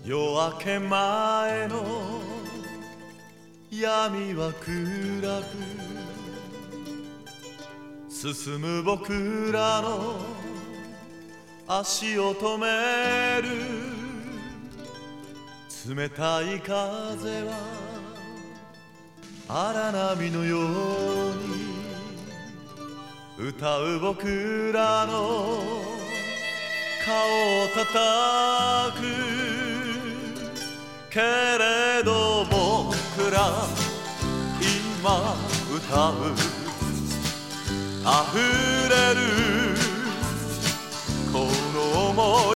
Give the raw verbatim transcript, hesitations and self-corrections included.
夜明け前の闇は暗く進む僕らの足を止める冷たい風は荒波のように歌う僕らの顔を叩くけれど僕ら今歌う溢れるこの想い